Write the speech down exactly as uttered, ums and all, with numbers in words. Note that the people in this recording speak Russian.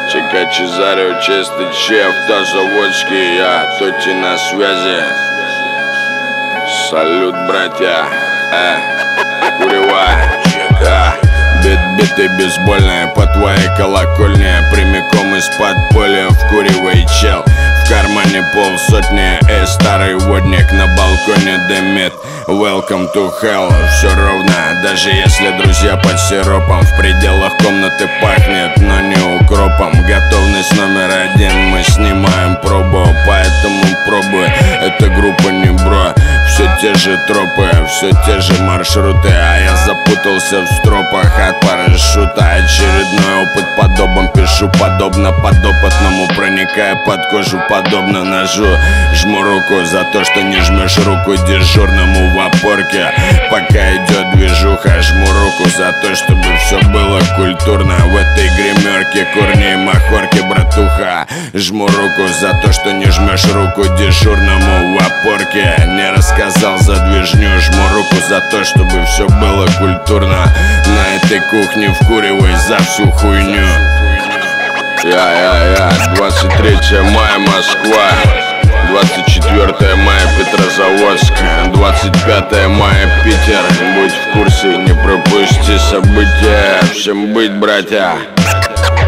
Чека Чезарио, чистый чеф, Тазаводский, я, Тоти на связи. Салют, братья, э, куревая, чека. Бит биты бейсбольные по твоей колокольне, прямиком из подполья вкуривай, чел. В кармане полсотни, эй, старый водник на балконе дымит. Welcome to hell, все ровно, даже если друзья под сиропом. В пределах комнаты пахнет, но не укропом. Готовность номер один, мы снимаем пробу, поэтому пробуй, эта группа не бро. Все те же тропы, все те же маршруты, а я запутался в стропах от парашюта. Очередной опыт подобен, пишу подобно подопытному, проникая под кожу подобно ножу. Жму руку за то, что не жмешь руку дежурному в опорке, пока идет движуха. Жму руку за то, чтобы все было культурно в этой гримерке, корни и махорки, братуха. Жму руку за то, что не жмешь руку дежурному в опорке, не рассказал за движню. Жму руку за то, чтобы все было культурно на этой кухне, вкуривай за всю хуйню. Я-я-я, двадцать третье мая, Москва, двадцать четвёртое мая, Петрозаводск, двадцать пятое мая, Питер. Будь в курсе, не пропусти события. Всем быть, братья.